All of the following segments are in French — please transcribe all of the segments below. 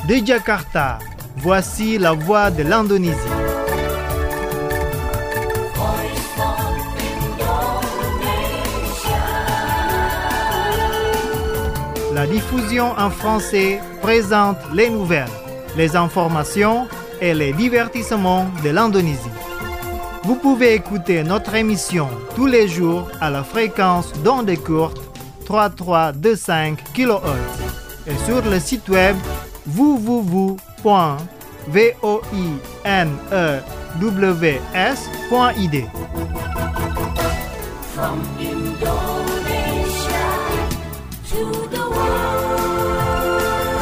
De Jakarta, voici la voix de l'Indonésie. La diffusion en français présente les nouvelles, les informations et les divertissements de l'Indonésie. Vous pouvez écouter notre émission tous les jours à la fréquence d'onde courte 3325 kHz et sur le site web www.voinews.id. From Indonesia to the world.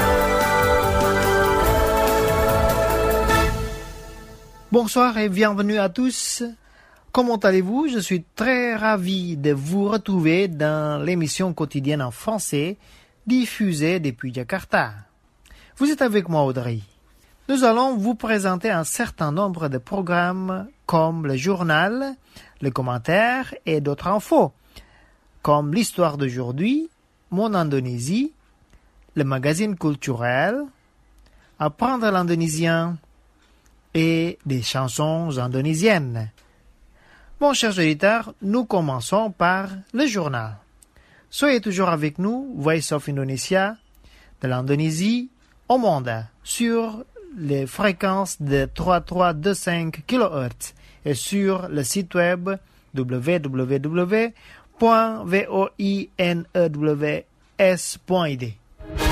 Bonsoir et bienvenue à tous. Comment allez-vous? Je suis très ravi de vous retrouver dans l'émission quotidienne en français diffusée depuis Jakarta. Vous êtes avec moi, Audrey. Nous allons vous présenter un certain nombre de programmes comme le journal, le commentaire et d'autres infos, comme l'histoire d'aujourd'hui, mon Indonésie, le magazine culturel, apprendre l'indonésien et des chansons indonésiennes. Bon, chers auditeurs, nous commençons par le journal. Soyez toujours avec nous, Voice of Indonesia, de l'Indonésie au monde, sur les fréquences de 3325 kHz et sur le site web www.voinews.id.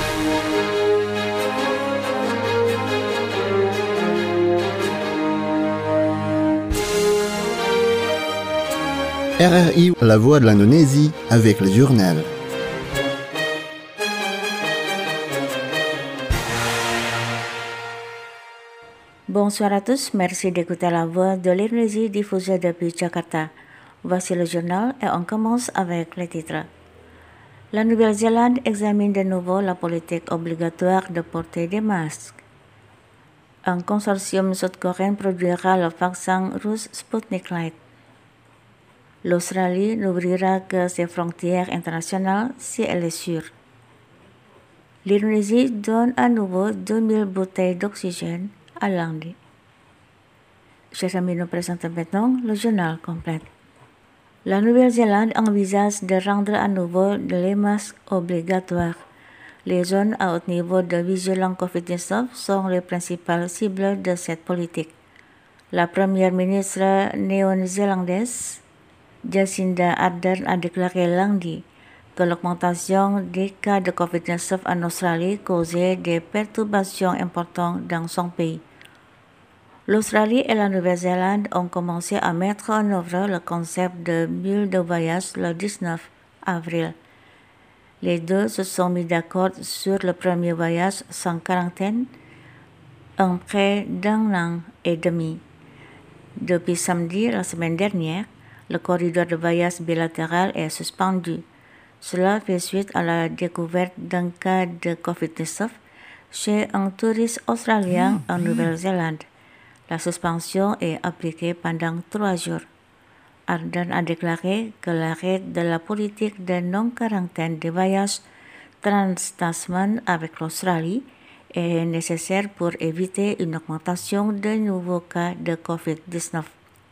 RRI, la voix de l'Indonésie, avec le journal. Bonsoir à tous, merci d'écouter la voix de l'Indonésie diffusée depuis Jakarta. Voici le journal et on commence avec les titres. La Nouvelle-Zélande examine de nouveau la politique obligatoire de porter des masques. Un consortium sud-coréen produira le vaccin russe Sputnik Light. L'Australie n'ouvrira que ses frontières internationales si elle est sûre. L'Indonésie donne à nouveau 2000 bouteilles d'oxygène à lundi. Chers amis, nous présentons maintenant le journal complet. La Nouvelle-Zélande envisage de rendre à nouveau les masques obligatoires. Les zones à haut niveau de vigilance COVID-19 sont les principales cibles de cette politique. La première ministre néo-zélandaise Jacinda Ardern a déclaré lundi que l'augmentation des cas de COVID-19 en Australie causait des perturbations importantes dans son pays. L'Australie et la Nouvelle-Zélande ont commencé à mettre en œuvre le concept de bulle de voyage le 19 avril. Les deux se sont mis d'accord sur le premier voyage sans quarantaine en près d'un an et demi. Depuis samedi, la semaine dernière, le corridor de voyage bilatéral est suspendu. Cela fait suite à la découverte d'un cas de COVID-19 chez un touriste australien en Nouvelle-Zélande. La suspension est appliquée pendant 3 jours. Ardern a déclaré que l'arrêt de la politique de non-quarantaine des voyages trans-Tasman avec l'Australie est nécessaire pour éviter une augmentation de nouveaux cas de COVID-19.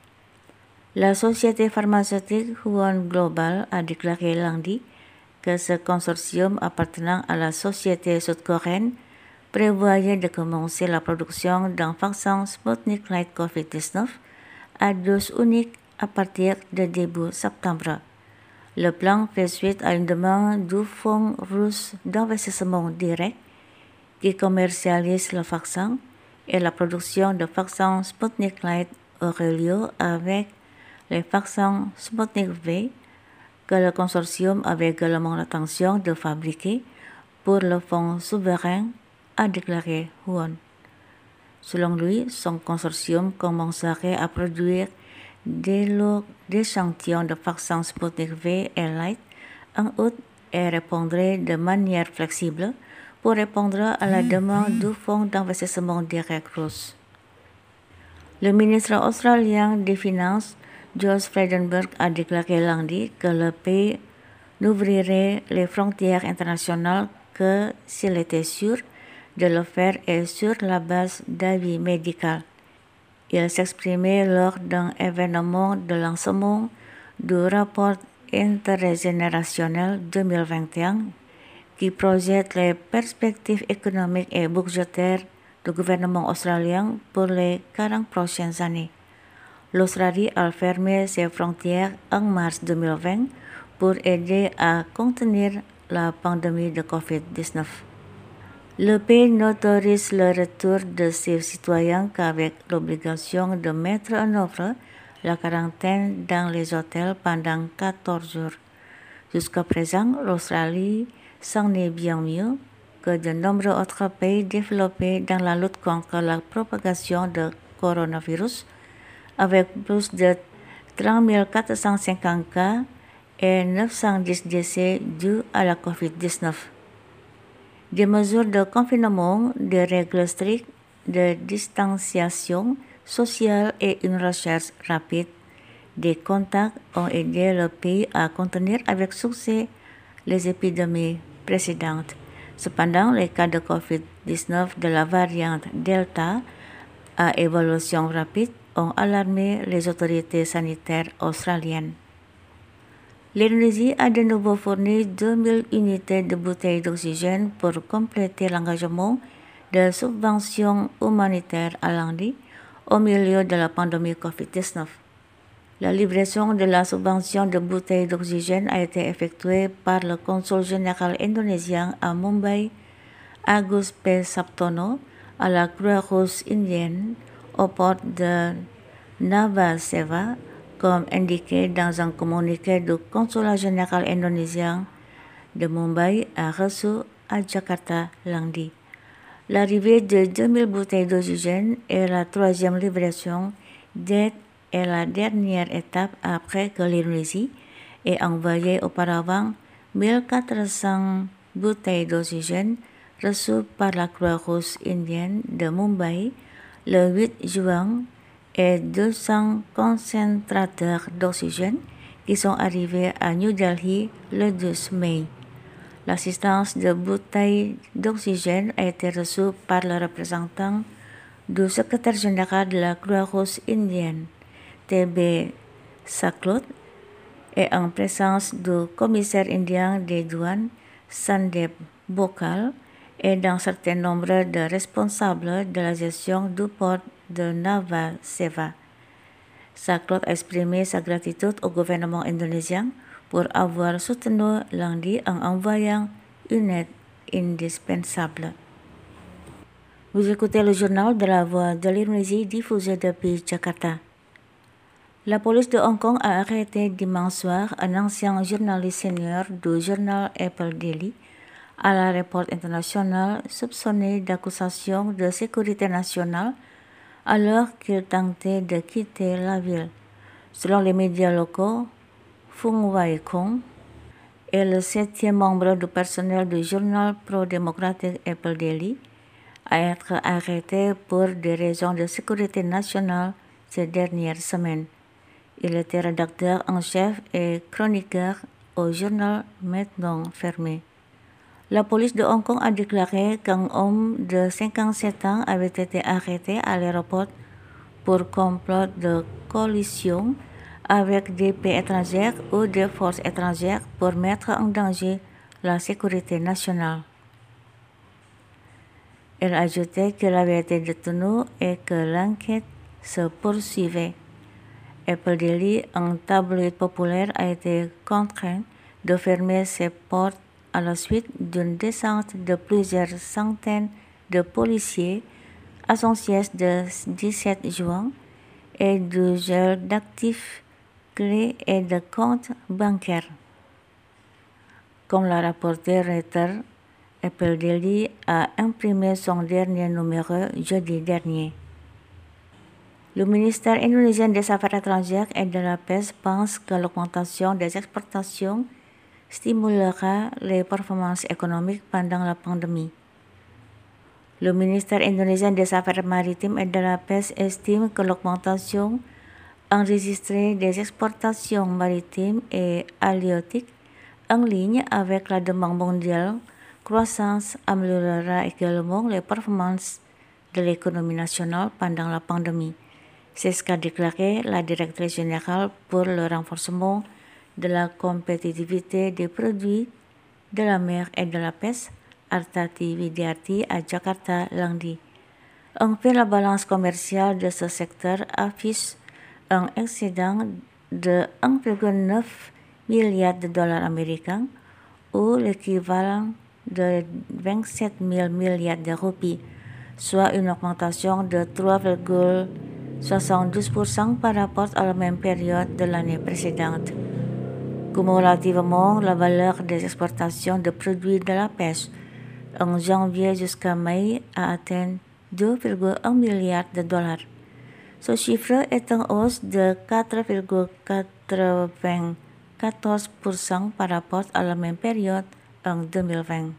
La société pharmaceutique Huon Global a déclaré lundi que ce consortium appartenant à la société sud-coréenne prévoyait de commencer la production d'un vaccin Sputnik Light COVID-19 à dose unique à partir de début septembre. Le plan fait suite à une demande du Fonds russe d'investissement direct qui commercialise le vaccin et la production de vaccins Sputnik Light aurait lieu avec les vaccins Sputnik V que le consortium avait également l'intention de fabriquer pour le fonds souverain, a déclaré Huon. Selon lui, son consortium commencerait à produire des lots d'échantillons de vaccins Sputnik V et Light en août et répondrait de manière flexible pour répondre à la demande du fonds d'investissement direct russe. Le ministre australien des Finances Josh Frydenberg a déclaré lundi que le pays n'ouvrirait les frontières internationales que s'il était sûr de le faire et sur la base d'avis médicaux. Il s'exprimait lors d'un événement de lancement du rapport intergénérationnel 2021 qui projette les perspectives économiques et budgétaires du gouvernement australien pour les 40 prochaines années. L'Australie a fermé ses frontières en mars 2020 pour aider à contenir la pandémie de COVID-19. Le pays n'autorise le retour de ses citoyens qu'avec l'obligation de mettre en œuvre la quarantaine dans les hôtels pendant 14 jours. Jusqu'à présent, l'Australie s'en est bien mieux que de nombreux autres pays développés dans la lutte contre la propagation du coronavirus, avec plus de 30 450 cas et 910 décès dus à la COVID-19. Des mesures de confinement, des règles strictes de distanciation sociale et une recherche rapide des contacts ont aidé le pays à contenir avec succès les épidémies précédentes. Cependant, les cas de COVID-19 de la variante Delta à évolution rapide ont alarmé les autorités sanitaires australiennes. L'Indonésie a de nouveau fourni 2000 unités de bouteilles d'oxygène pour compléter l'engagement de subventions humanitaires à lundi au milieu de la pandémie COVID-19. La livraison de la subvention de bouteilles d'oxygène a été effectuée par le consul général indonésien à Mumbai, Agus P. Sabtono, à la Croix-Rouge indienne au port de Nava Seva, comme indiqué dans un communiqué du consulat général indonésien de Mumbai a reçu à Jakarta lundi. L'arrivée de 2000 bouteilles d'oxygène est la troisième livraison d'aide et la dernière étape après que l'Indonésie ait envoyé auparavant 1400 bouteilles d'oxygène reçues par la Croix-Rouge indienne de Mumbai le 8 juin et 200 concentrateurs d'oxygène qui sont arrivés à New Delhi le 12 mai. L'assistance de bouteilles d'oxygène a été reçue par le représentant du secrétaire général de la Croix-Rouge indienne, T.B. Saklot, et en présence du commissaire indien des douanes, Sandeep Bokal, et d'un certain nombre de responsables de la gestion du port de Nava Seva. Saklot a exprimé sa gratitude au gouvernement indonésien pour avoir soutenu lundi en envoyant une aide indispensable. Vous écoutez le journal de la Voix de l'Indonésie diffusé depuis Jakarta. La police de Hong Kong a arrêté dimanche soir un ancien journaliste senior du journal Apple Daily à l'aéroport international soupçonné d'accusations de sécurité nationale alors qu'il tentait de quitter la ville. Selon les médias locaux, Fung Wai Kung est le 7e membre du personnel du journal pro-démocratique Apple Daily à être arrêté pour des raisons de sécurité nationale ces dernières semaines. Il était rédacteur en chef et chroniqueur au journal maintenant fermé. La police de Hong Kong a déclaré qu'un homme de 57 ans avait été arrêté à l'aéroport pour complot de coalition avec des pays étrangers ou des forces étrangères pour mettre en danger la sécurité nationale. Elle a ajouté qu'il avait été détenu et que l'enquête se poursuivait. Apple Daily, un tabloïd populaire, a été contraint de fermer ses portes à la suite d'une descente de plusieurs centaines de policiers à son siège le 17 juin et du gel d'actifs clés et de comptes bancaires. Comme l'a rapporté Reuters, Apple Daily a imprimé son dernier numéro jeudi dernier. Le ministère indonésien des Affaires étrangères et de la Pêche pense que l'augmentation des exportations stimulera les performances économiques pendant la pandémie. Le ministère indonésien des Affaires maritimes et de la Pêche estime que l'augmentation enregistrée des exportations maritimes et halieutiques en ligne avec la demande mondiale croissance améliorera également les performances de l'économie nationale pendant la pandémie. C'est ce qu'a déclaré la directrice générale pour le renforcement de la compétitivité des produits de la mer et de la pêche, Artati Widiarti à Jakarta lundi. En fait, la balance commerciale de ce secteur affiche un excédent de 1,9 milliard de dollars américains ou l'équivalent de 27 000 milliards de roupies, soit une augmentation de 3,72% par rapport à la même période de l'année précédente. Cumulativement, la valeur des exportations de produits de la pêche en janvier jusqu'à mai a atteint 2,1 milliards de dollars. Ce chiffre est en hausse de 4,94% par rapport à la même période en 2020.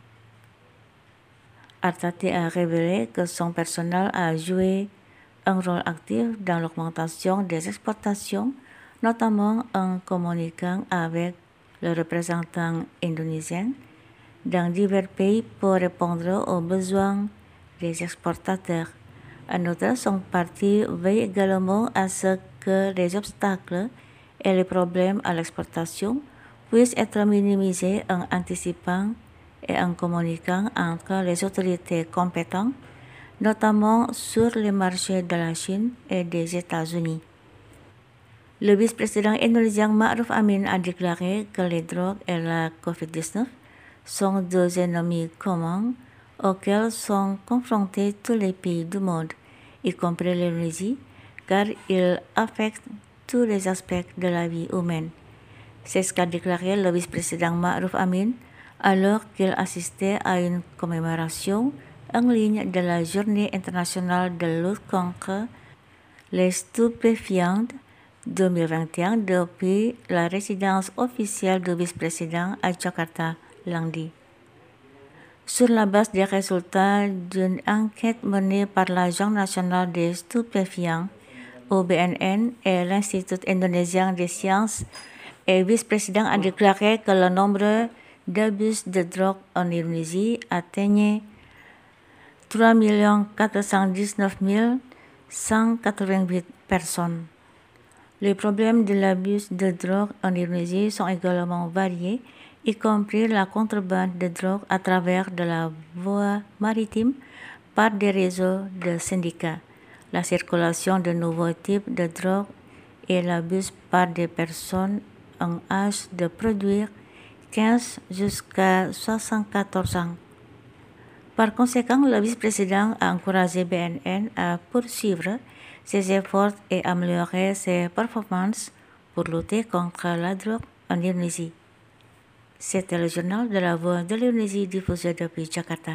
Artati a révélé que son personnel a joué un rôle actif dans l'augmentation des exportations, notamment en communiquant avec le représentant indonésien dans divers pays pour répondre aux besoins des exportateurs. En outre, son parti veille également à ce que les obstacles et les problèmes à l'exportation puissent être minimisés en anticipant et en communiquant entre les autorités compétentes, notamment sur les marchés de la Chine et des États-Unis. Le vice-président indonésien Ma'ruf Amin a déclaré que les drogues et la COVID-19 sont deux ennemis communs auxquels sont confrontés tous les pays du monde, y compris l'Indonésie, car ils affectent tous les aspects de la vie humaine. C'est ce qu'a déclaré le vice-président Ma'ruf Amin alors qu'il assistait à une commémoration en ligne de la Journée internationale de lutte contre les stupéfiants 2021 depuis la résidence officielle du vice-président à Jakarta lundi. Sur la base des résultats d'une enquête menée par l'Agence nationale des stupéfiants, OBNN, et l'Institut indonésien des sciences, le vice-président a déclaré que le nombre d'abus de drogue en Indonésie atteignait 3 419 188 personnes. Les problèmes de l'abus de drogue en Indonésie sont également variés, y compris la contrebande de drogue à travers de la voie maritime par des réseaux de syndicats, la circulation de nouveaux types de drogue et l'abus par des personnes en âge de produire 15 jusqu'à 74 ans. Par conséquent, le vice-président a encouragé BNN à poursuivre ses efforts et améliorer ses performances pour lutter contre la drogue en Indonésie. C'était le journal de la Voix de l'Indonésie diffusé depuis Jakarta.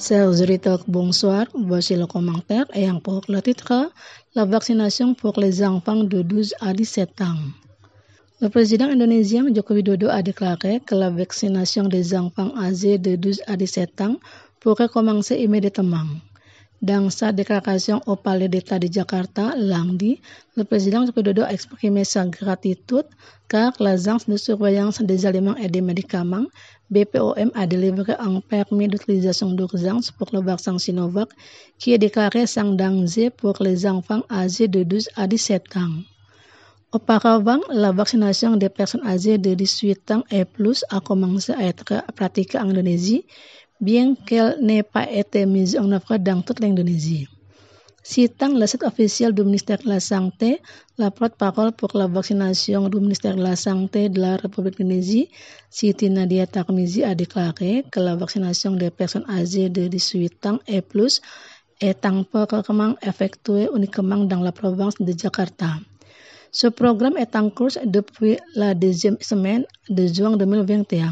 Chers auditeurs, bonsoir. Voici le commentaire ayant pour le titre la vaccination pour les enfants de 12 à 17 ans. Le président indonésien Joko Widodo a déclaré que la vaccination des enfants âgés de 12 à 17 ans pourrait commencer immédiatement. Dans sa déclaration au Palais d'État de Jakarta lundi, le président Joko Widodo a exprimé sa gratitude car l'Agence de surveillance des aliments et des médicaments, BPOM, a délivré un permis d'utilisation d'urgence pour le vaccin Sinovac qui est déclaré sans danger pour les enfants âgés de 12 à 17 ans. Auparavant, la vaccination des personnes âgées de 18 ans et plus a commencé à être pratiquée en Indonésie, bien qu'elle n'ait pas été mise en œuvre dans toute l'Indonésie. Citant le site officiel du ministère de la Santé, la porte-parole pour la vaccination du ministère de la Santé de la République d'Indonésie, Siti Nadia Tarmizi, a déclaré que la vaccination des personnes âgées de 18 ans et plus est temporairement effectuée uniquement dans la province de Jakarta. Ce programme est en cours depuis la deuxième semaine de juin 2021.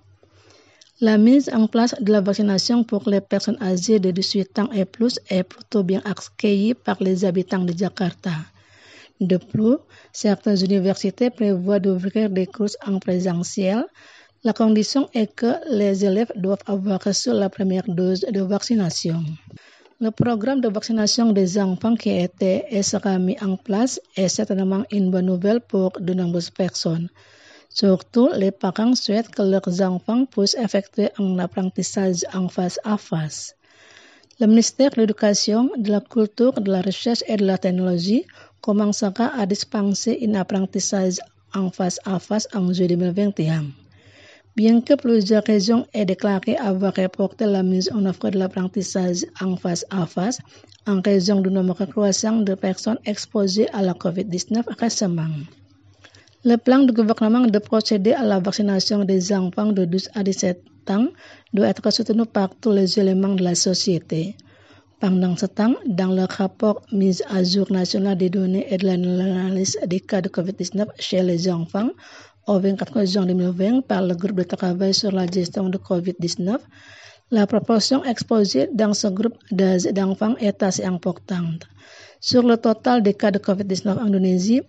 La mise en place de la vaccination pour les personnes âgées de 18 ans et plus est plutôt bien accueillie par les habitants de Jakarta. De plus, certaines universités prévoient d'ouvrir des cours en présentiel. La condition est que les élèves doivent avoir reçu la première dose de vaccination. Le programme de vaccination des enfants qui a été et sera mis en place est certainement une bonne nouvelle pour de nombreuses personnes. Surtout, les parents souhaitent que leurs enfants puissent effectuer un apprentissage en face à face. Le ministère de l'Éducation, de la Culture, de la Recherche et de la Technologie commencera à dispenser un apprentissage en face à face en juillet 2021. Bien que plusieurs régions aient déclaré avoir reporté la mise en œuvre de l'apprentissage en face à face en raison du nombre croissant de personnes exposées à la COVID-19 récemment. Le plan du gouvernement de procéder à la vaccination des enfants de 12 à 17 ans doit être soutenu par tous les éléments de la société. Pendant ce temps, dans le rapport mise à jour national des données et de l'analyse des cas de COVID-19 chez les enfants, au 24 juin 2020 par le groupe de travail sur la gestion de COVID-19, la proportion exposée dans ce groupe d'âge d'enfants est assez importante. Sur le total des cas de COVID-19 en Indonésie,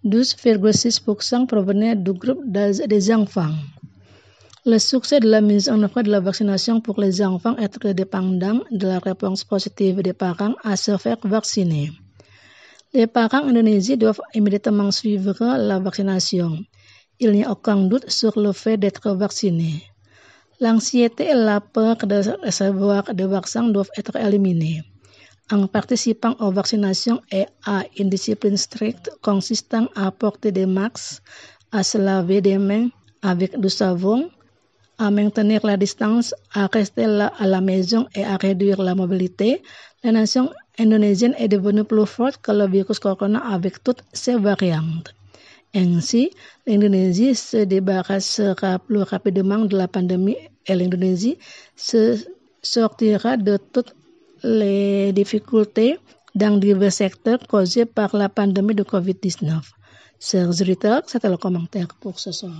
12,6% provenaient du groupe d'âge des enfants. Le succès de la mise en œuvre de la vaccination pour les enfants est très dépendant de la réponse positive des parents à se faire vacciner. Les parents indonésiens doivent immédiatement suivre la vaccination. Il n'y a aucun doute sur le fait d'être vacciné. L'anxiété et la peur de recevoir des vaccins doivent être éliminés. En participant aux vaccinations et à une discipline stricte consistant à porter des masques, à se laver des mains avec du savon, à maintenir la distance, à rester à la maison et à réduire la mobilité, la nation indonésienne est devenue plus forte que le virus corona avec toutes ses variantes. Ainsi, l'Indonésie se débarrassera plus rapidement de la pandémie et l'Indonésie se sortira de toutes les difficultés dans divers secteurs causés par la pandémie de COVID-19. Chers auditeurs, c'était le commentaire pour ce soir.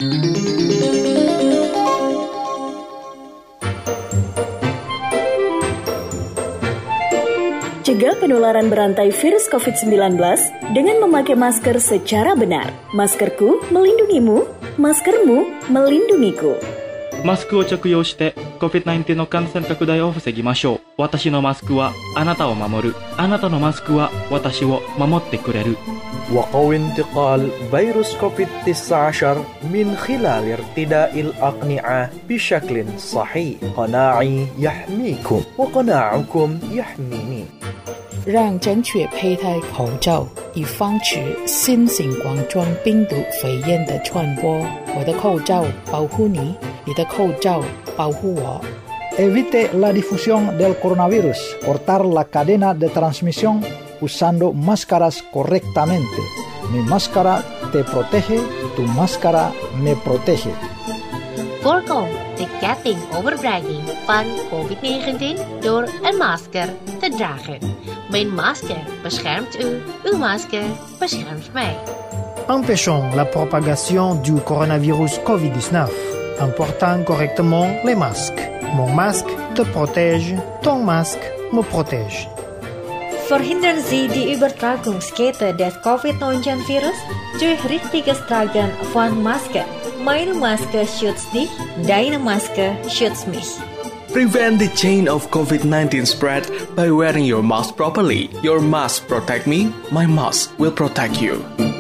Cegah penularan berantai virus COVID-19 dengan memakai masker secara benar. Maskerku melindungimu, maskermu melindungiku. マスクを着用して COVID-19 の感染拡大を防ぎましょう。私のマスクはあなたを守る。あなたのマスクは私を守ってくれる。 وقوي انتقال فيروس كوفيد-19 من خلال ارتداء الأقنعة بشكل صحيح. قناعي يحميكم وقناعكم يحميني. 让正确佩戴口罩，以防止新型冠状病毒肺炎的传播。我的口罩保护你，你的口罩保护我。 Evite la difusión del coronavirus. Cortar la cadena de transmisión usando máscaras correctamente. Mi máscara te protege, tu máscara me protege. Voorkom de ketting overbrenging van COVID-19 door een masker te dragen. Mijn masker beschermt u, uw masker beschermt mij. Empêchons la propagation du coronavirus COVID-19. en portant correctement les masques. Mon masque te protège, ton masque me protège. Verhindern Sie die Übertragungskette des Covid-19-Virus durch richtiges Tragen von Maske. Meine Maske schützt dich, deine Maske schützt mich. Prevent the chain of COVID-19 spread by wearing your mask properly. Your mask protect me, my mask will protect you.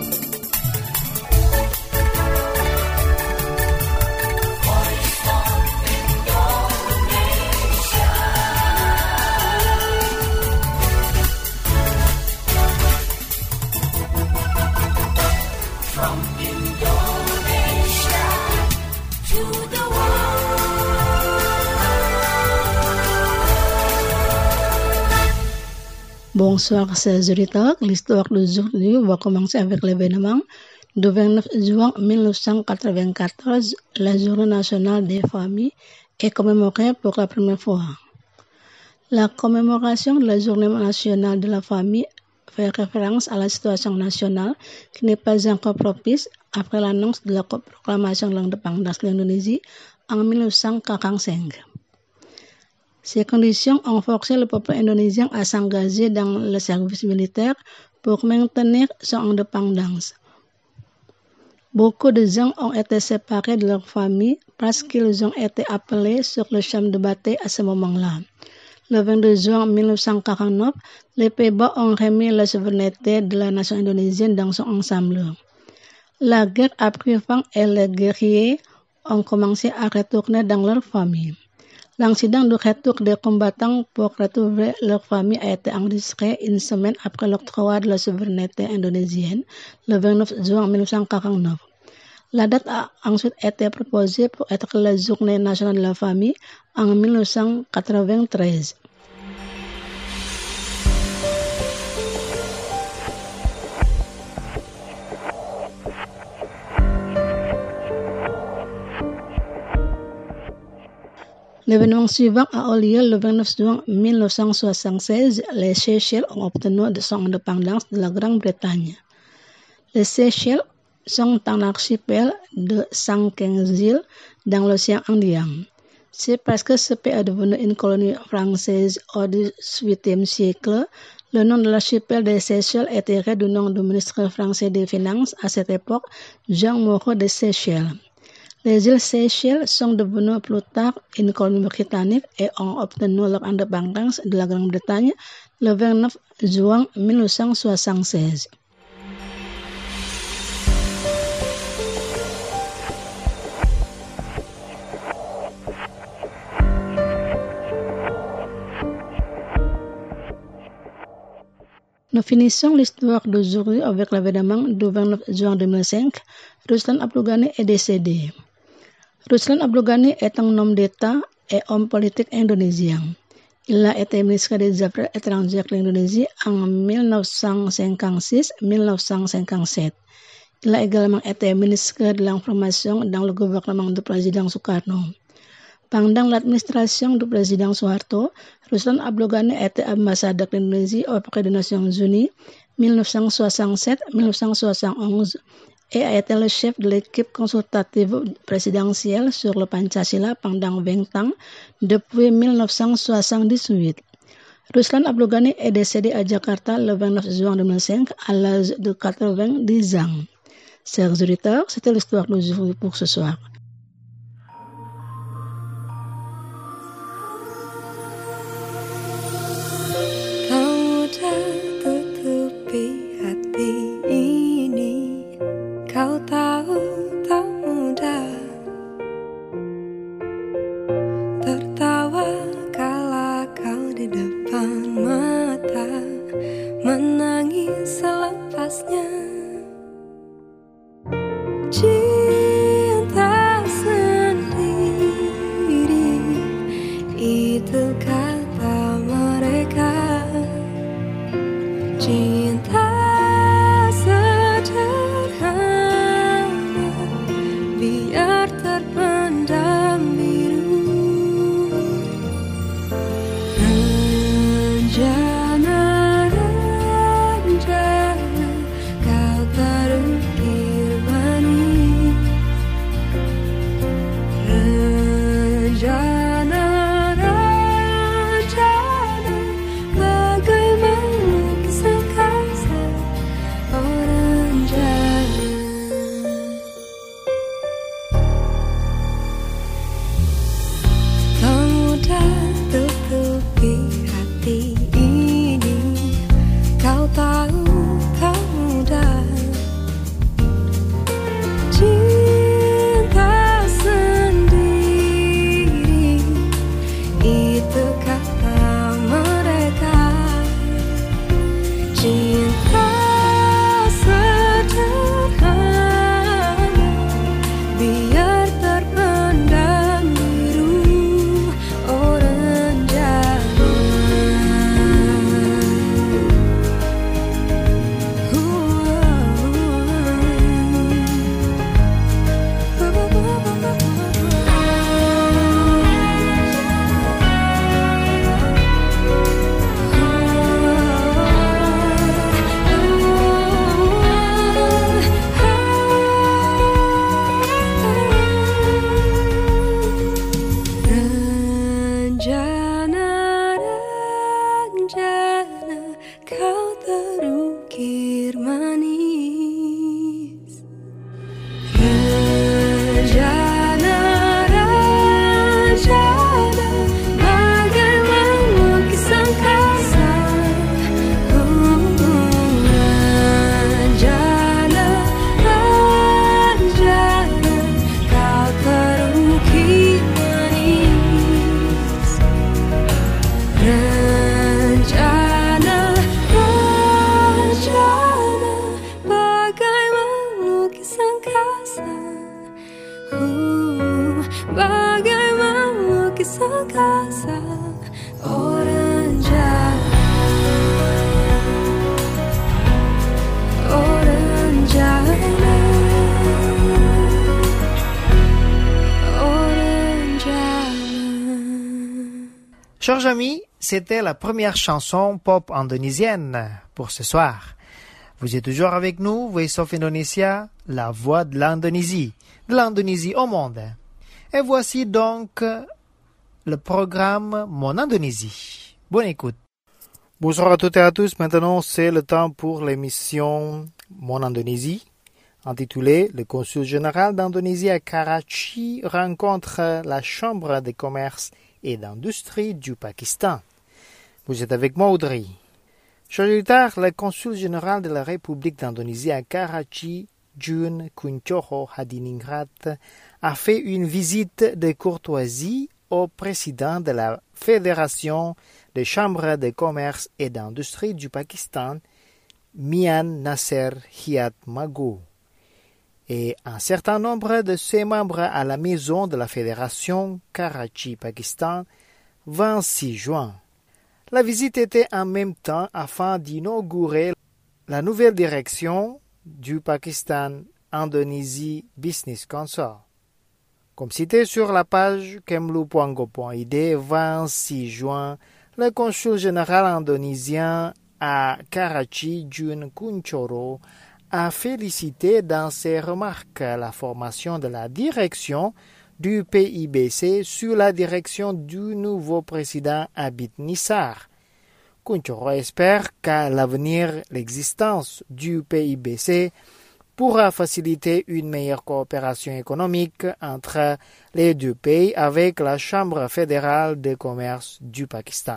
Bonsoir chers auditeurs, l'histoire d'aujourd'hui va commencer avec l'événement du 29 juin 1994. La journée nationale des familles est commémorée pour la première fois. La commémoration de la journée nationale de la famille fait référence à la situation nationale qui n'est pas encore propice après l'annonce de la proclamation de l'indépendance de l'Indonésie en 1945. Ces conditions ont forcé le peuple indonésien à s'engager dans le service militaire pour maintenir son indépendance. Beaucoup de gens ont été séparés de leur famille parce qu'ils ont été appelés sur le champ de bataille à ce moment-là. Le 22 juin 1949, les Pays-Bas ont remis la souveraineté de la nation indonésienne dans son ensemble. La guerre a pris fin et les guerriers ont commencé à retourner dans leur famille. L'incident du retour des combattants pour retrouver leur famille a été enregistré une semaine après l'octroi de la souveraineté indonésienne, le 29 juin 1949. La date a ensuite été proposée pour être la journée nationale de la famille en 1993. L'événement suivant a eu lieu le 29 juin 1976. Les Seychelles ont obtenu son indépendance de la Grande-Bretagne. Les Seychelles sont un archipel de 115 îles dans l'océan Indien. C'est parce que ce pays est devenu une colonie française au XVIIIe siècle. Le nom de l'archipel des Seychelles est tiré du nom du ministre français des Finances à cette époque, Jean Moreau de Seychelles. Les îles Seychelles sont devenues plus tard une colonie britannique et ont obtenu leur indépendance de la Grande-Bretagne le 29 juin 1976. Nous finissons l'histoire d'aujourd'hui avec l'événement du 29 juin 2005. Ruslan Abdul Ghani est décédé. Ruslan Abdul Ghani est un homme d'État et homme politique indonésien. Il a été ministre des Affaires étrangères de l'Indonésie en 1956-1957. Il a également été ministre de l'Information dans le gouvernement du président Sukarno. Pendant l'administration du président Suharto, Ruslan Abdul Ghani était ambassadeur de l'Indonésie auprès des Nations Unies 1967-1971 et a été le chef de l'équipe consultative présidentielle sur le Pancasila pendant 20 ans, depuis 1978. Ruslan Abdul Ghani est décédé à Jakarta le 29 juin 2005 à l'âge de 90 ans. Chers auditeurs, c'était l'histoire d'aujourd'hui pour ce soir. Kau tutupi hati ini, kau tahu tak mudah tertawa kala kau di depan mata, menangis selepasnya. Cinta sendiri, itu kata mereka. Cinta sederhana, biar terpendam biru. Rencana-rencana rencana kau terukir manis. Rencana, rencana, bagai melukis angkasa. Rencana, rencana, kau terukir manis. Rencana, rencana, bagai melukis angkasa. Bagai melukis angkasa. Oh rencana, oh rencana, oh rencana. Chers amis, c'était la première chanson pop indonésienne pour ce soir. Vous êtes toujours avec nous, Voice of Indonesia, la voix de l'Indonésie au monde. Et voici donc le programme Mon Indonésie. Bonne écoute. Bonsoir à toutes et à tous. Maintenant, c'est le temps pour l'émission Mon Indonésie, intitulée Le consul général d'Indonésie à Karachi rencontre la Chambre de commerce et d'industrie du Pakistan. Vous êtes avec moi, Audrey. Chers auditeurs, le consul général de la République d'Indonésie à Karachi, Jun Kunchoro Hadiningrat, a fait une visite de courtoisie au président de la Fédération des chambres de commerce et d'industrie du Pakistan, Mian Nasser Hiat Mago, et un certain nombre de ses membres à la maison de la Fédération Karachi-Pakistan, 26 juin. La visite était en même temps afin d'inaugurer la nouvelle direction du Pakistan Indonésie Business Council. Comme cité sur la page kemlu.go.id, 26 juin, le consul général indonésien à Karachi, Jun Kunchoro, a félicité dans ses remarques la formation de la direction du PIBC sous la direction du nouveau président Abid Nissar. Kunchoro espère qu'à l'avenir, l'existence du PIBC pourra faciliter une meilleure coopération économique entre les deux pays avec la Chambre fédérale de commerce du Pakistan.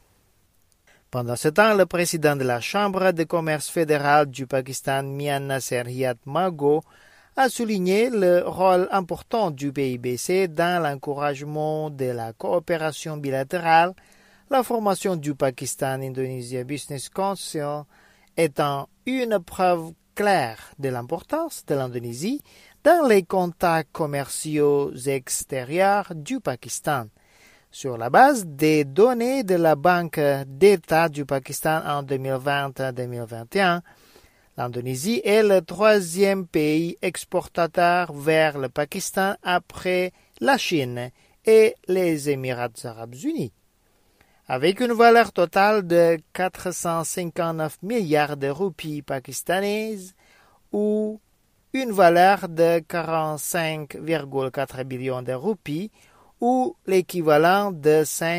Pendant ce temps, le président de la Chambre de commerce fédérale du Pakistan, Mian Nasser Hiat Mago, a souligné le rôle important du PIBC dans l'encouragement de la coopération bilatérale, la formation du Pakistan Indonesia Business Council étant une preuve claire de l'importance de l'Indonésie dans les contacts commerciaux extérieurs du Pakistan. Sur la base des données de la Banque d'État du Pakistan en 2020-2021, l'Indonésie est le troisième pays exportateur vers le Pakistan après la Chine et les Émirats arabes unis. Avec une valeur totale de 459 milliards de roupies pakistanaises ou une valeur de 45,4 billions de roupies ou l'équivalent de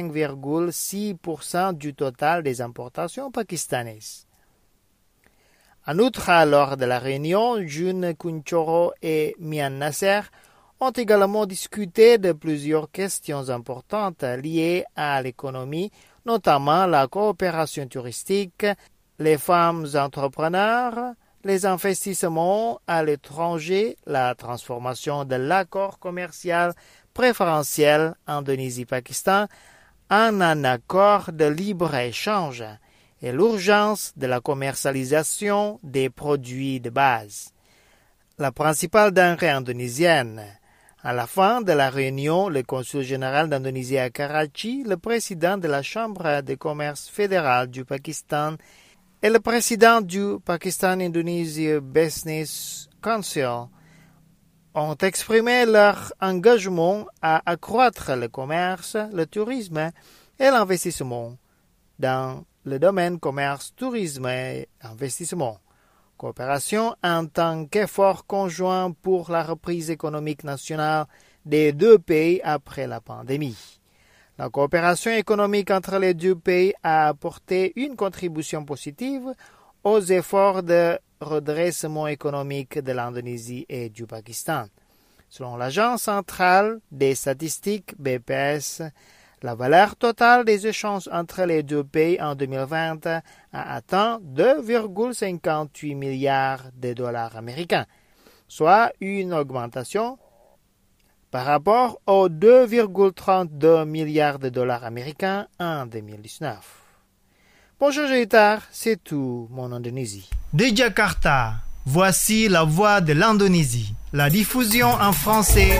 5,6% du total des importations pakistanaises. En outre, lors de la réunion, Jun Kunchoro et Mian Nasser ont également discuté de plusieurs questions importantes liées à l'économie, notamment la coopération touristique, les femmes entrepreneurs, les investissements à l'étranger, la transformation de l'accord commercial préférentiel Indonésie-Pakistan en un accord de libre-échange et l'urgence de la commercialisation des produits de base. La principale denrée indonésienne. À la fin de la réunion, le consul général d'Indonésie à Karachi, le président de la Chambre de commerce fédérale du Pakistan et le président du Pakistan Indonesia Business Council ont exprimé leur engagement à accroître le commerce, le tourisme et l'investissement dans le domaine commerce, tourisme et investissement. Coopération en tant qu'effort conjoint pour la reprise économique nationale des deux pays après la pandémie. La coopération économique entre les deux pays a apporté une contribution positive aux efforts de redressement économique de l'Indonésie et du Pakistan. Selon l'Agence centrale des statistiques BPS, la valeur totale des échanges entre les deux pays en 2020 a atteint 2,58 milliards de dollars américains, soit une augmentation par rapport aux 2,32 milliards de dollars américains en 2019. Bonjour Jaitar, c'est tout mon Indonésie. De Jakarta, voici la voix de l'Indonésie. La diffusion en français.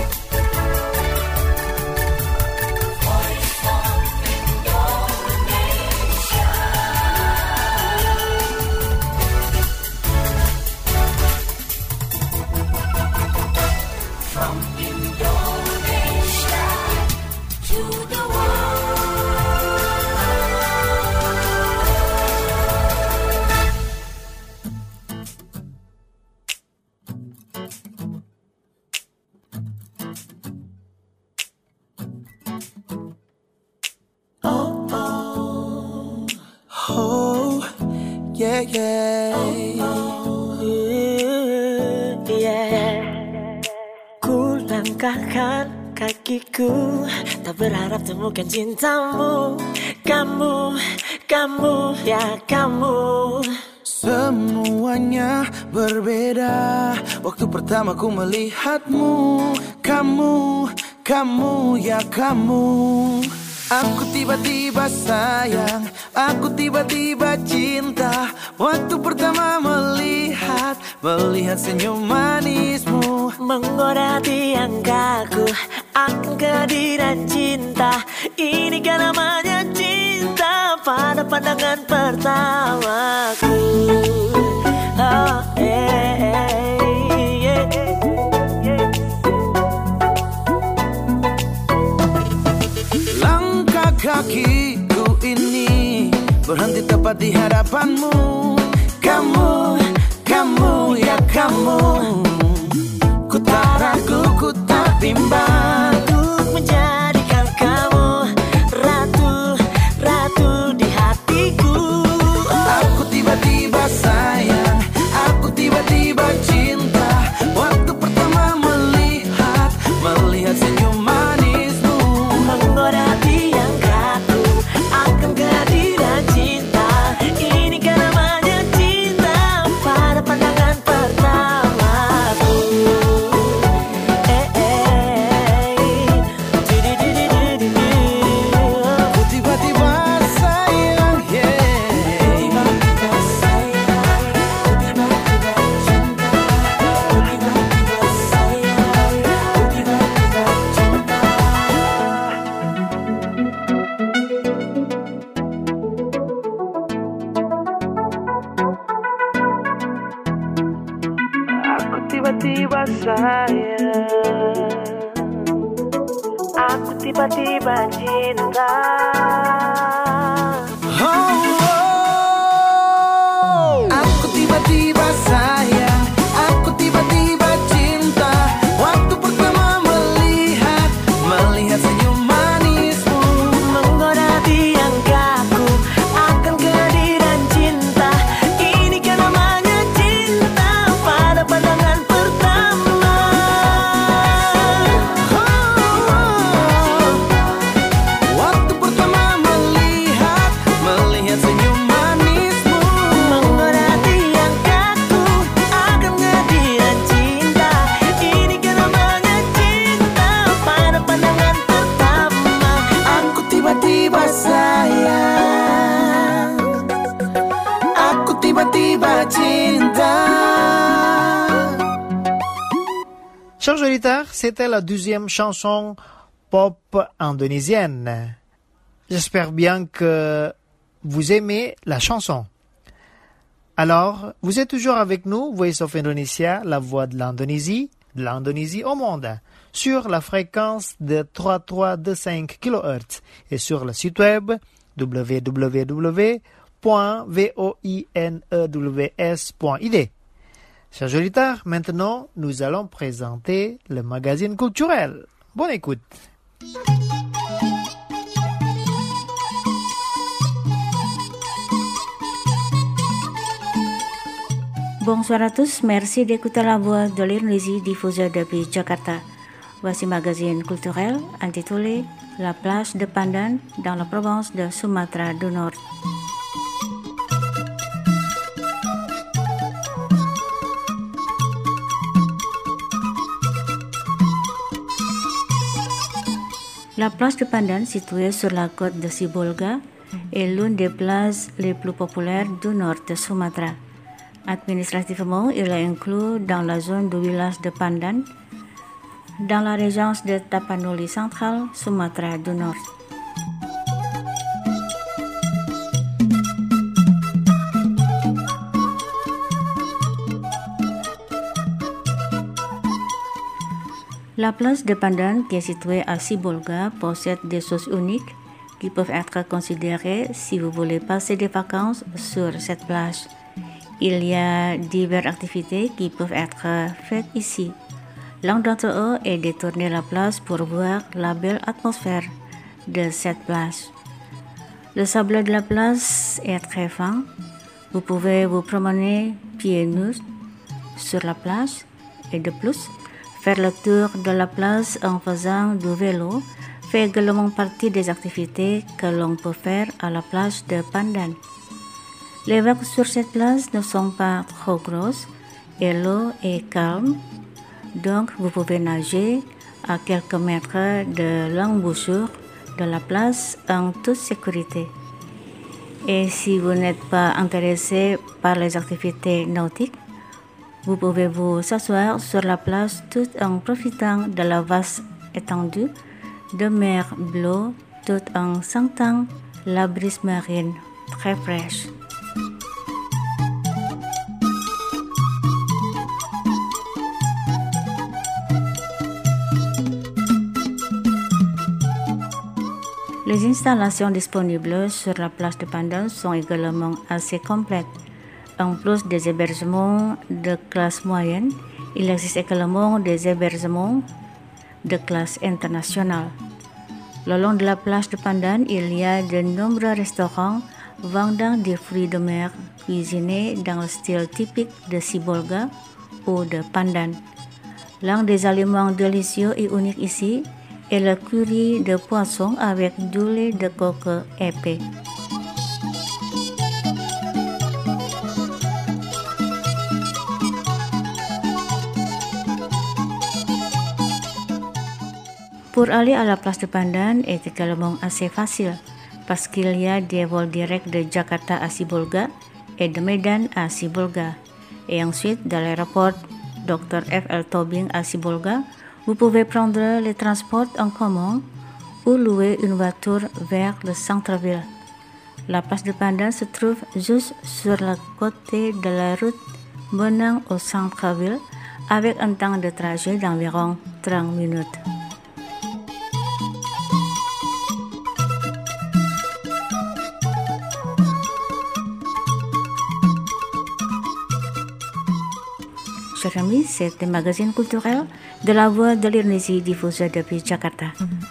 Ku langkahkan kakiku, tak berharap temukan cintamu. Kamu, ya kamu. Semuanya berbeda waktu pertama ku melihatmu. Kamu, ya kamu. Aku tiba-tiba sayang, aku tiba-tiba cinta waktu pertama melihat senyum manismu. Menggoda tiang kaku akan kehadiran cinta. Ini kan namanya cinta pada pandangan pertamaku. Oh, kakiku ini berhenti tepat di hadapanmu. Kamu, ya kamu. Ku tak ragu, ku tak bimbang untuk menjadikan kamu ratu di hatiku. Aku tiba-tiba sayang, aku tiba-tiba cinta waktu pertama melihat senyum manismu. Menggoda tiang kaku akan kehadiran cinta. Ini kan namanya cinta pada pandangan pertamaku. Ku tiba-tiba sayang, yeah. Tiba-tiba sayang, ku tiba-tiba cinta. Ku tiba-tiba sayang, ku tiba-tiba cinta. Aku tiba-tiba sayang, aku tiba-tiba cinta. Aku tiba-tiba sayang, aku tiba-tiba cinta waktu pertama melihat senyum manismu. Menggoda tiang kaku akan kehadiran cinta. Ini kan namanya cinta pada pandangan pertama. Waktu pertama melihat senyum manismu. Menggoda tiang kaku akan kehadiran cinta. Ini kan namanya cinta pada pandangan pertama. Aku tiba-tiba sayang, aku tiba-tiba cinta. Chers auditeurs, c'était la deuxième chanson pop indonésienne. J'espère bien que vous aimez la chanson. Alors, vous êtes toujours avec nous, Voice of Indonesia, la voix de l'Indonésie au monde, sur la fréquence de 3325 kHz et sur le site web www.voinews.id. Chers auditeurs, maintenant, nous allons présenter le magazine culturel. Bonne écoute. Bonsoir à tous, merci d'écouter la voix de l'Indonésie diffusée depuis Jakarta. Voici magazine culturel intitulé La plage de Pandan dans la province de Sumatra du Nord. La plage de Pandan, située sur la côte de Sibolga, est l'une des plages les plus populaires du nord de Sumatra. Administrativement, il est inclus dans la zone du village de Pandan, dans la région de Tapanuli centrale, Sumatra du Nord. La plage de Pandan, qui est située à Sibolga, possède des choses uniques qui peuvent être considérées si vous voulez passer des vacances sur cette plage. Il y a diverses activités qui peuvent être faites ici. L'un d'entre eux est de tourner la plage pour voir la belle atmosphère de cette plage. Le sable de la plage est très fin. Vous pouvez vous promener pieds nus sur la plage et de plus, faire le tour de la plage en faisant du vélo fait également partie des activités que l'on peut faire à la plage de Pandan. Les vagues sur cette plage ne sont pas trop grosses et l'eau est calme, donc vous pouvez nager à quelques mètres de l'embouchure de la plage en toute sécurité. Et si vous n'êtes pas intéressé par les activités nautiques, vous pouvez vous asseoir sur la plage tout en profitant de la vaste étendue de mer bleue tout en sentant la brise marine très fraîche. Les installations disponibles sur la plage de Pandan sont également assez complètes. En plus des hébergements de classe moyenne, il existe également des hébergements de classe internationale. Le long de la plage de Pandan, il y a de nombreux restaurants vendant des fruits de mer cuisinés dans le style typique de Sibolga ou de Pandan. L'un des aliments délicieux et uniques ici est le curry de poisson avec du lait de coco épais. Pour aller à la plage de Pandan est également assez facile parce qu'il y a des vols directs de Jakarta à Sibolga et de Medan à Sibolga. Et ensuite, de l'aéroport Dr. F.L. Tobing à Sibolga, vous pouvez prendre les transports en commun ou louer une voiture vers le centre-ville. La plage de Pandan se trouve juste sur le côté de la route menant au centre-ville avec un temps de trajet d'environ 30 minutes. Chers amis, c'est un magazine culturel de la voix de l'Indonésie diffusé depuis Jakarta.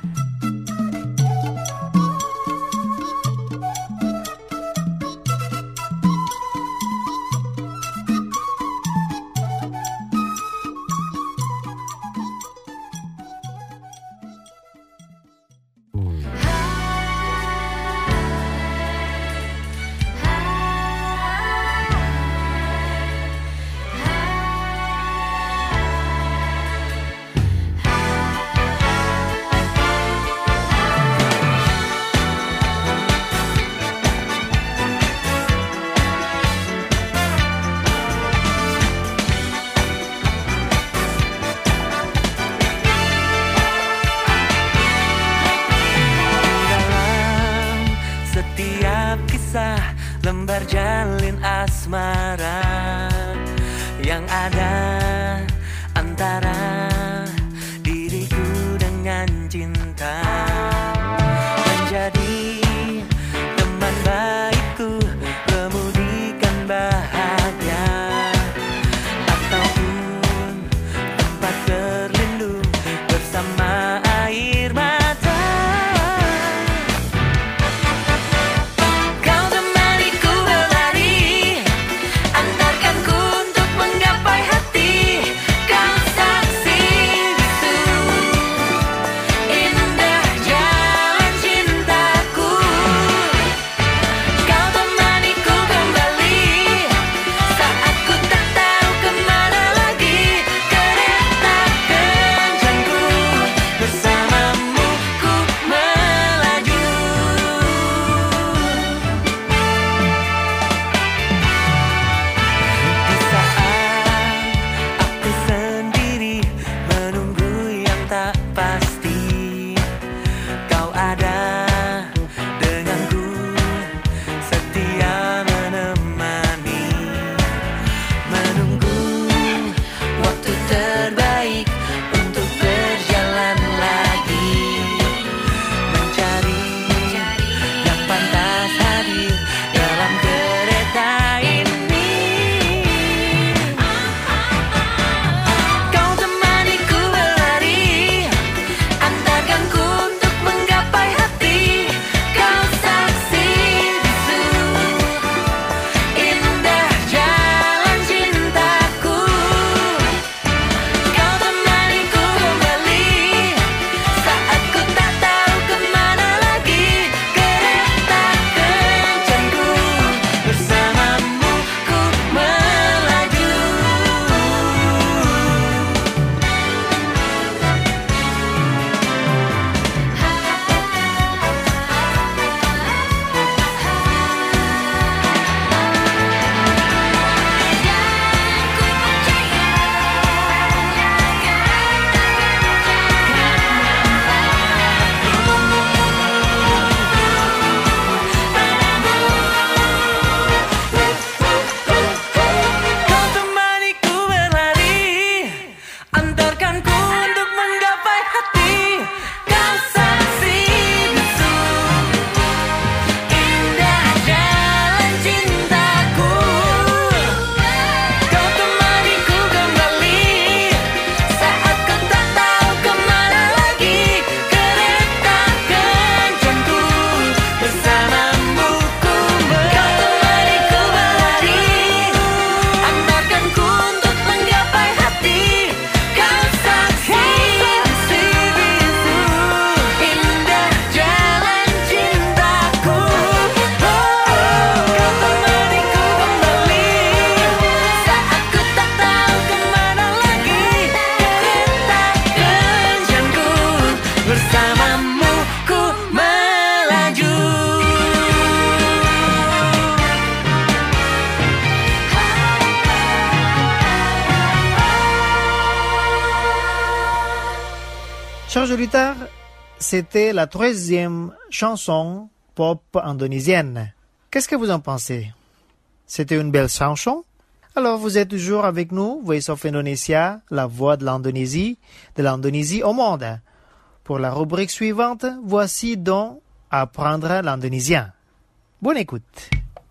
Lembar jalin asmara yang ada antara diriku dengan cinta, menjadi teman baikku, kemudikan bahagia, ataupun tempat berlindung bersama air mata. Kau temaniku berlari, antarkanku untuk Chers auditeurs, c'était la 3e chanson pop indonésienne. Qu'est-ce que vous en pensez? C'était une belle chanson? Alors vous êtes toujours avec nous, Voice of Indonesia, la voix de l'Indonésie au monde. Pour la rubrique suivante, voici donc apprendre l'indonésien. Bonne écoute.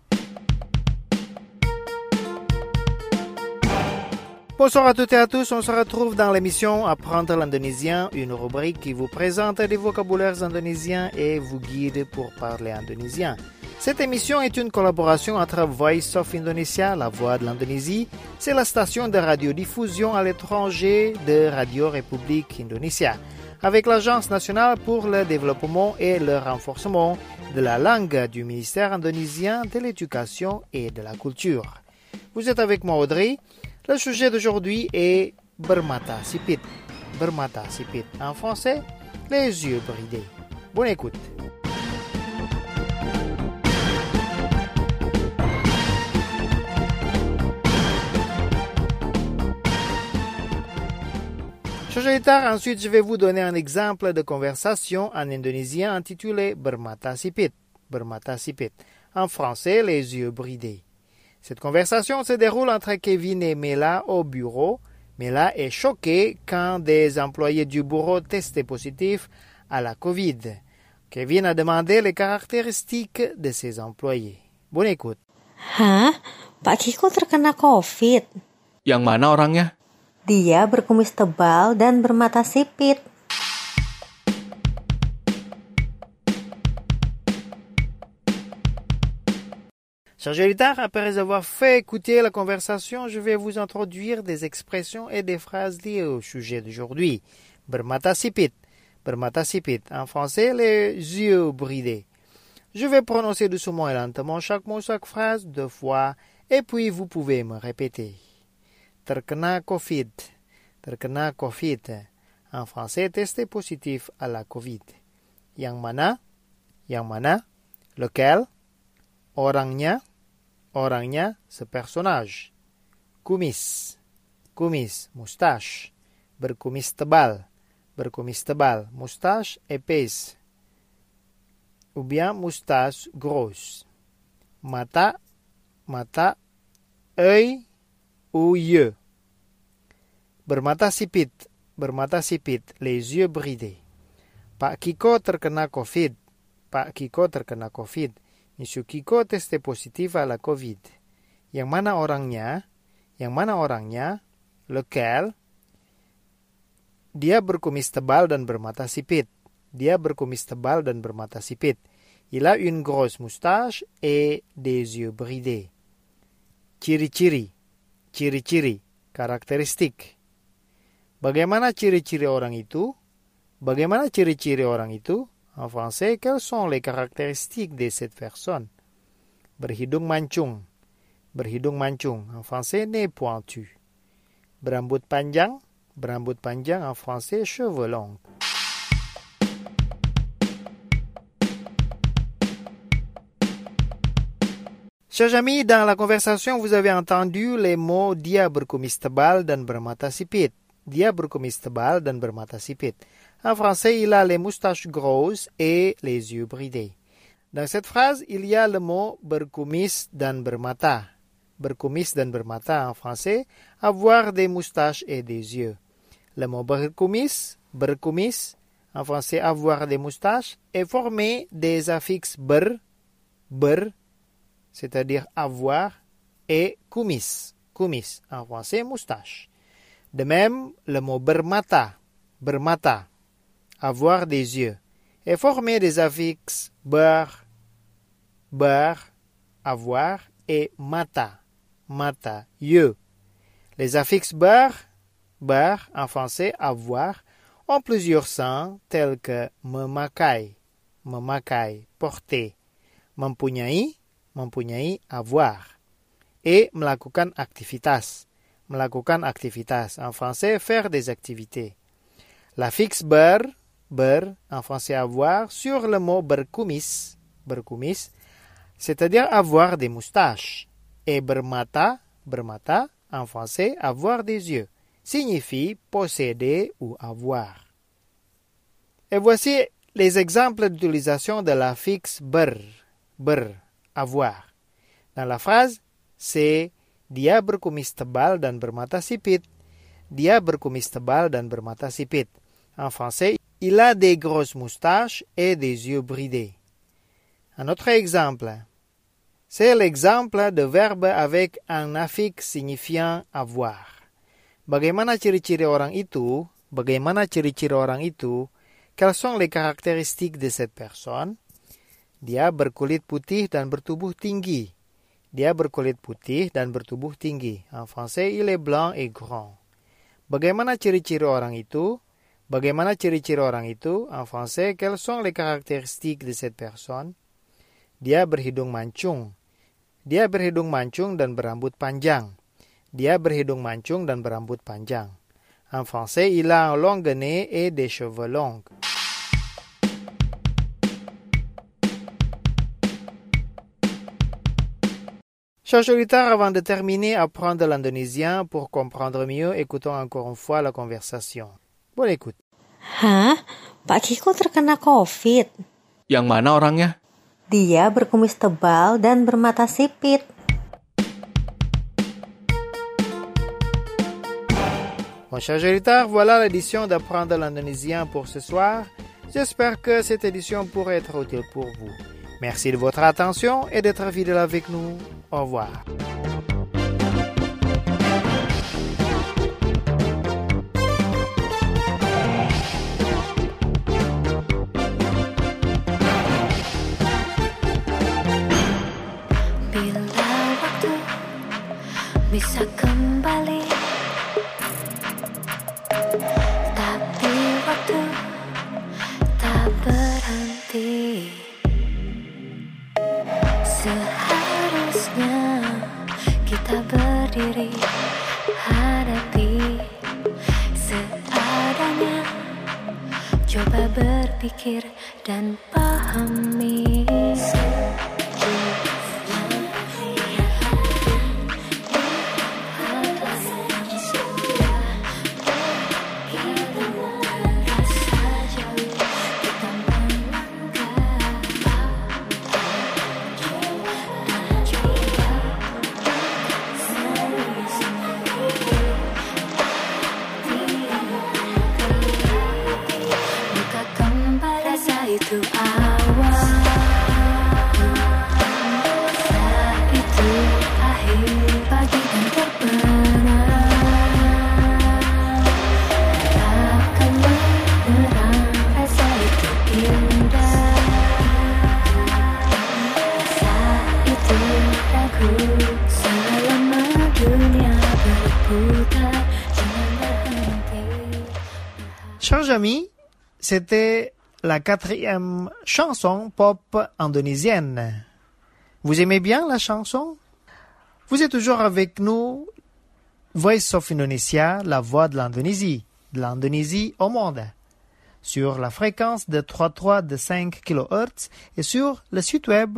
Bonsoir à toutes et à tous, on se retrouve dans l'émission Apprendre l'indonésien, une rubrique qui vous présente des vocabulaires indonésiens et vous guide pour parler indonésien. Cette émission est une collaboration entre Voice of Indonesia, la voix de l'Indonésie, c'est la station de radiodiffusion à l'étranger de Radio République Indonésia, avec l'Agence nationale pour le développement et le renforcement de la langue du ministère indonésien de l'éducation et de la culture. Vous êtes avec moi Audrey. Le sujet d'aujourd'hui est bermata sipit. Bermata sipit. En français, les yeux bridés. Bonne écoute. Chers auditeurs, ensuite je vais vous donner un exemple de conversation en indonésien intitulé bermata sipit. Bermata sipit. En français, les yeux bridés. Cette conversation se déroule entre Kevin et Mela au bureau. Mela est choquée quand des employés du bureau testent positif à la COVID. Kevin a demandé les caractéristiques de ses employés. Bonne écoute. Hah? Pak Kiko terkena COVID. Yang mana orangnya? Dia berkumis tebal dan bermata sipit. Chers auditeurs, après avoir fait écouter la conversation, je vais vous introduire des expressions et des phrases liées au sujet d'aujourd'hui. Bermata sipit. Bermata sipit. En français, les yeux bridés. Je vais prononcer doucement et lentement chaque mot, chaque phrase 2 fois, et puis vous pouvez me répéter. Terkena COVID. Terkena COVID. En français, testé positif à la COVID. Yang mana? Yang mana? Lequel? Orangnya? Orangnya, ce personnage. Kumis. Kumis, moustache. Berkumis tebal. Berkumis tebal. Moustache épaisse. Ou bien moustache grosse. Mata. Mata. Œil ou yeux. Bermata sipit. Bermata sipit. Les yeux bridés. Pak Kiko terkena COVID. Pak Kiko terkena COVID. Monsieur Kiko testé positif à la COVID. Yang mana orangnya? Yang mana orangnya? Lequel? Dia berkumis tebal dan bermata sipit. Dia berkumis tebal dan bermata sipit. Il a une grosse moustache et des yeux bridés. Ciri-ciri. Ciri-ciri. Karakteristik. Bagaimana ciri-ciri orang itu? Bagaimana ciri-ciri orang itu? En français, quelles sont les caractéristiques de cette personne? Berhidung mancung. Berhidung mancung. En français, nez pointu. Berambut panjang. Berambut panjang. En français, cheveux longs. Chers amis, dans la conversation, vous avez entendu les mots dia berkumis tebal dan bermata sipit. Dia berkumis tebal dan bermata sipit. En français, il a les moustaches grosses et les yeux bridés. Dans cette phrase, il y a le mot berkumis dan bermata. Berkumis dan bermata en français, avoir des moustaches et des yeux. Le mot berkumis, berkumis, en français avoir des moustaches, est formé des affixes ber, c'est-à-dire avoir, et kumis, kumis, en français moustache. De même, le mot bermata, bermata, avoir des yeux, est formé des affixes ber, avoir et mata, mata, yeux. Les affixes ber, en français avoir, ont plusieurs sens tels que memakai, porter, mempunyai, avoir, et melakukan aktivitas, en français faire des activités. L'affixe ber, en français avoir, sur le mot berkumis, c'est-à-dire avoir des moustaches, et bermata, en français avoir des yeux, signifie posséder ou avoir. Et voici les exemples d'utilisation de l'affixe ber, avoir. Dans la phrase, c'est dia berkumis tebal dan bermata sipit. Dia berkumis tebal dan bermata sipit. En français, il a des grosses moustaches et des yeux bridés. Un autre exemple, c'est l'exemple de verbe avec un affixe signifiant avoir. Bagaimana ciri-ciri orang itu? Quelles sont les caractéristiques de cette personne? Dia berkulit putih dan bertubuh tinggi. Dia berkulit putih dan bertubuh tinggi. En français, il est blanc et grand. Bagaimana ciri-ciri orang itu? En français, quelles sont les caractéristiques de cette personne? Dia berhidung mancung. Dia berhidung mancung dan berambut panjang. Dia berhidung mancung dan berambut panjang. En français, il a un long nez et des cheveux longs. Chers auditeurs, avant de terminer, apprendre l'indonésien pour comprendre mieux, écoutons encore une fois la conversation. Bonne écoute. Hah? Pak Kiko terkena COVID. Yang mana orangnya? Dia berkumis tebal dan bermata sipit. Bon, chers auditeurs, voilà l'édition d'apprendre l'indonésien pour ce soir. J'espère que cette édition pourrait être utile pour vous. Merci de votre attention et d'être fidèle avec nous. Au revoir. Bila waktu bisa kembali, tapi waktu tak berhenti. Seharusnya kita berdiri, hadapi seadanya. Coba berpikir dan pahami. Itu awal, itu akhir pagi dan terbenam. Akan menerang rasa itu indah. Saat itu ragu selama dunia berputar, jangan berhenti. Chers amis, c'était la 4e chanson pop indonésienne. Vous aimez bien la chanson? Vous êtes toujours avec nous, Voice of Indonesia, la voix de l'Indonésie au monde, sur la fréquence de 33,5 kHz et sur le site web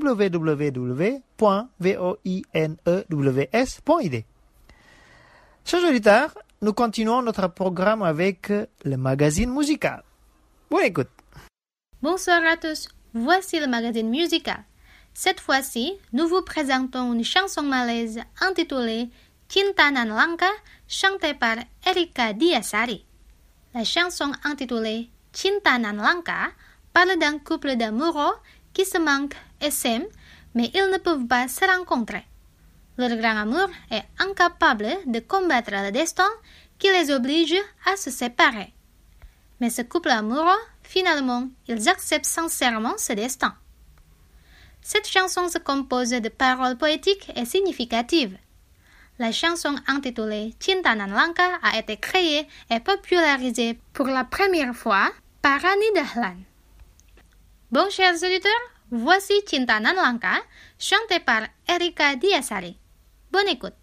www.voinews.id. Chers auditeurs, nous continuons notre programme avec le magazine musical. Bonne écoute. Bonsoir à tous, voici le magazine musical. Cette fois-ci, nous vous présentons une chanson malaise intitulée Cinta Nan Langka, chantée par Erika Diasari. La chanson intitulée Cinta Nan Langka parle d'un couple d'amoureux qui se manquent et s'aiment, mais ils ne peuvent pas se rencontrer. Leur grand amour est incapable de combattre le destin qui les oblige à se séparer. Mais ce couple amoureux, finalement, ils acceptent sincèrement ce destin. Cette chanson se compose de paroles poétiques et significatives. La chanson intitulée Cinta Nan Langka a été créée et popularisée pour la première fois par Rani Dahlan. Bon, chers auditeurs, voici Cinta Nan Langka, chantée par Erika Diasari. Bonne écoute.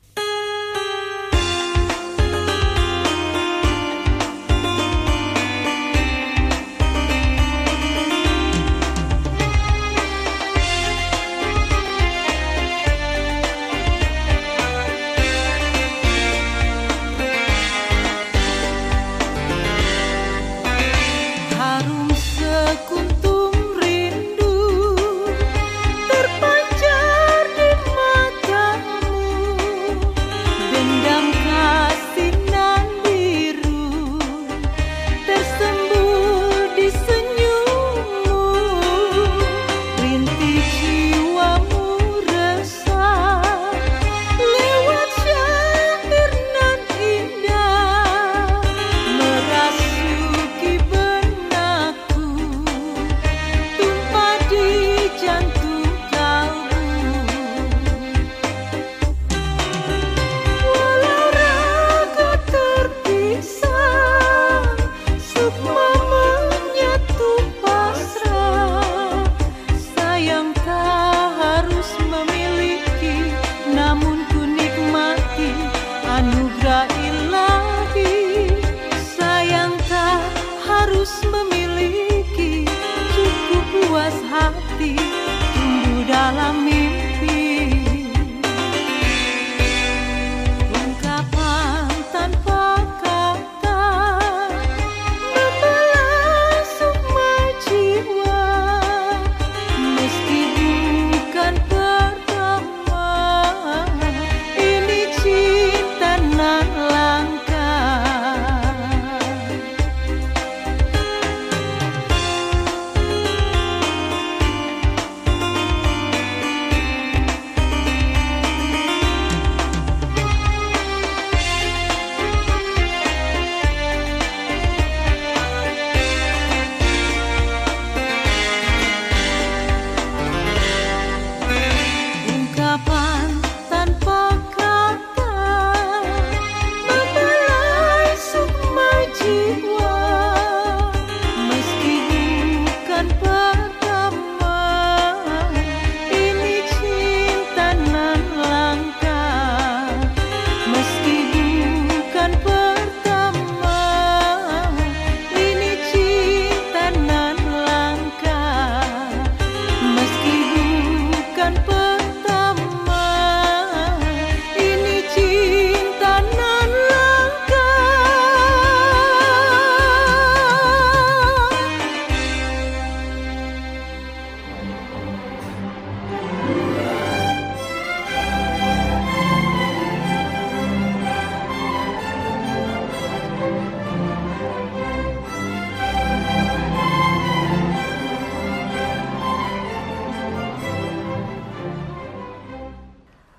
Haru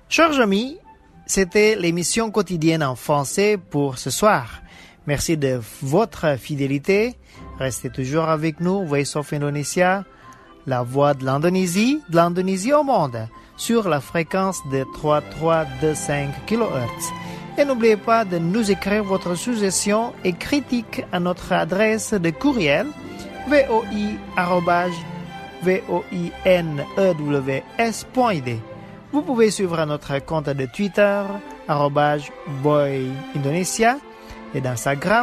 Chers amis, c'était l'émission quotidienne en français pour ce soir. Merci de votre fidélité. Restez toujours avec nous, Voice of Indonesia, la voix de l'Indonésie au monde, sur la fréquence de 3325 kHz. Et n'oubliez pas de nous écrire votre suggestion et critique à notre adresse de courriel voi@voinews.id. Vous pouvez suivre notre compte de Twitter @voiindonesia et d'Instagram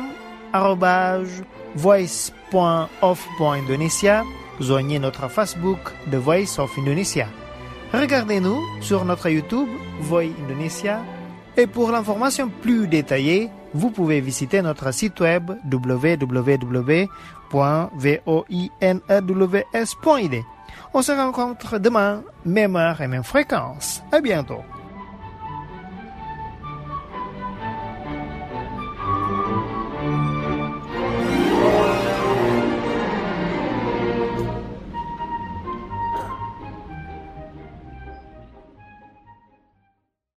@voice.of.indonesia. Joignez notre Facebook The Voice of Indonesia. Regardez-nous sur notre YouTube Voi Indonesia. Et pour l'information plus détaillée, vous pouvez visiter notre site web www.voinews.id. On se rencontre demain, même heure et même fréquence. À bientôt.